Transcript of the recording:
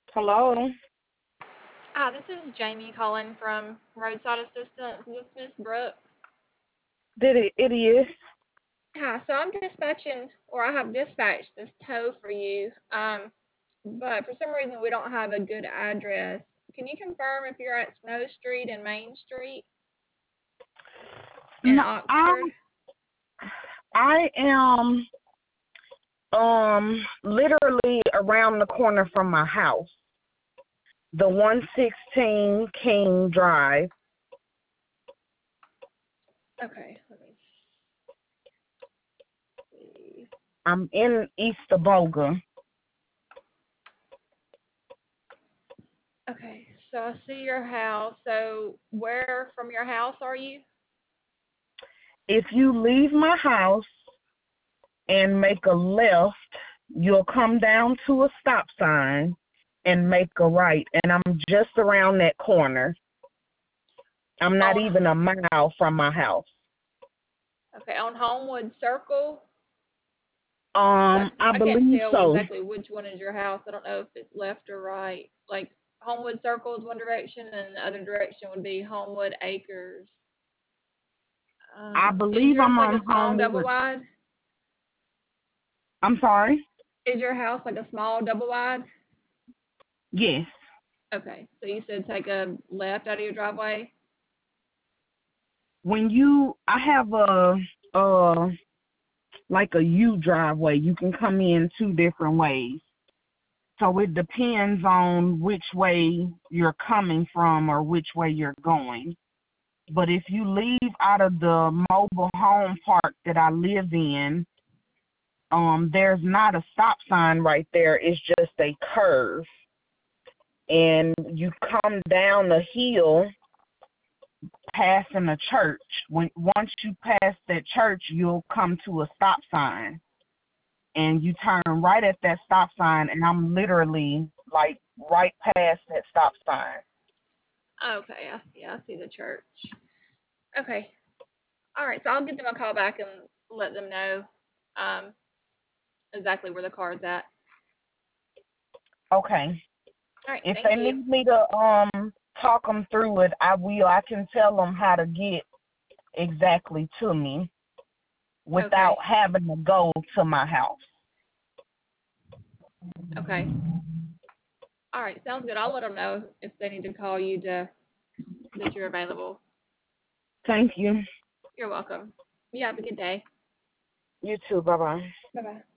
Hello. Hi, this is Jamie calling from Roadside Assistance. Is this Miss Brooks? Did it is. Hi, so I'm dispatching, or I have dispatched this tow for you. But for some reason we don't have a good address. Can you confirm if you're at Snow Street and Main Street in No, Oxford? I am literally around the corner from my house. The 116 King Drive. Okay, let me see. I'm in East Aboga. Okay, so I see your house. So where from your house are you? If you leave my house and make a left, you'll come down to a stop sign and make a right. And I'm just around that corner. I'm not On even a mile from my house. okay, on Homewood Circle. I I can't believe tell so. exactly which one is your house. I don't know if it's left or right. Like Homewood Circle is one direction, and the other direction would be Homewood Acres. I Is believe yours I'm like on a small double Homewood. wide? I'm sorry? Is your house like a small double wide? Yes. Okay, so you said take a left out of your driveway. I have a like a U driveway. You can come in two different ways. So it depends on which way you're coming from or which way you're going. But if you leave out of the mobile home park that I live in, there's not a stop sign right there. It's just a curve. And you come down the hill passing a church. Once you pass that church, you'll come to a stop sign, and you turn right at that stop sign, and I'm literally like right past that stop sign. Okay, I see the church. Okay, all right. So I'll give them a call back and let them know um, exactly where the car's at. Okay. All right, If thank they you. need me to talk them through it, I will. I can tell them how to get exactly to me without Okay, having to go to my house. okay. All right, sounds good. I'll let them know if they need to call you to that you're available. Thank you. You're welcome. You have a good day. You too. Bye bye. Bye bye.